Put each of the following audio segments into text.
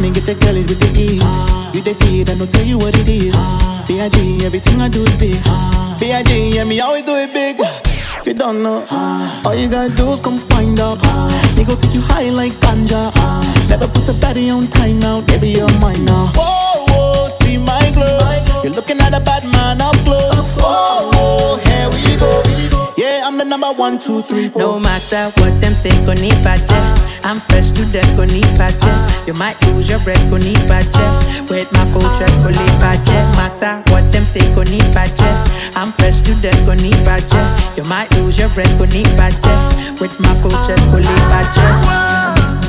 and get the girlies with the ease. You they see it, I don't tell you what it is. B.I.G. everything I do is big. B.I.G. yeah, me always do it big. If you don't know, all you gotta do is come find out. They go take you high like ganja. Never put a body on time now, baby you're mine now. Whoa, whoa, see my glow. You're looking at a bad man up close. Whoa, whoa, here we go. Yeah, I'm the number 1, 2, 3, 4. No matter what them say, go need budget. I'm fresh to death, go need budget. You might lose your breath, go need budget. With my full chest, go need budget. Matter what them say, go need budget. I'm fresh to death, go need budget. You might lose your breath, go need budget. With my full chest, go need budget.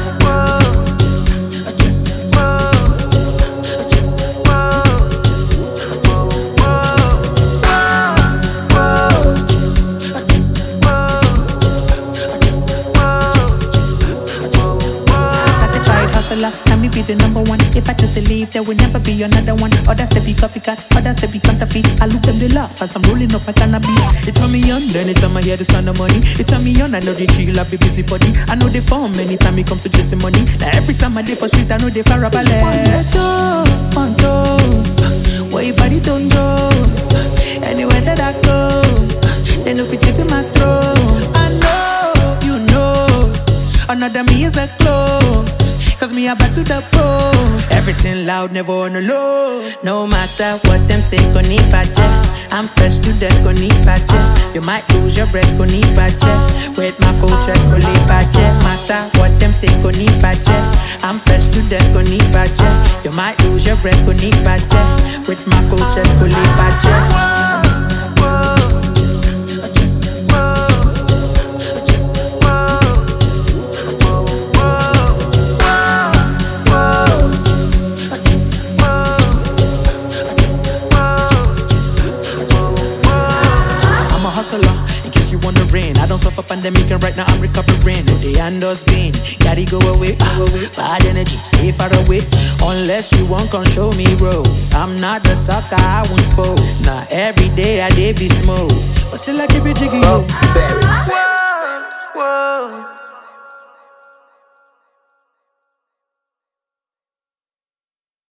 Let me be the number one. If I just leave, there will never be another one. Others they be copycat, others they be counterfeit. I look them, they laugh as I'm rolling up my cannabis. It turn me on, anytime I hear the sound of money. It turn me on, I know they chill, I be busy body. I know they form anytime it comes to chasing money. Now every time I day for street, I know they far up a leg. One toe, where your body don't go. Anywhere that I go, they know fit in my throat. I know, you know, another me is a glow. Cause me about to the pro. Everything loud, never on the low. No matter what them say, go need budget. I'm fresh to death, go need budget. You might lose your breath, go need budget. With my full chest, go need budget. Matter what them say, go need budget. I'm fresh to death, go need budget. You might lose your breath, go need budget. With my full chest, go need budget. In case you wondering, I don't suffer pandemic and right now I'm recovering. No, the handles been, gotta go away. Bad energy, stay far away. Unless you want, come show me, bro. I'm not the sucker, I won't fold. Now every day I day beast mode, but still I keep it jiggy. Oh, Barry. Whoa, whoa.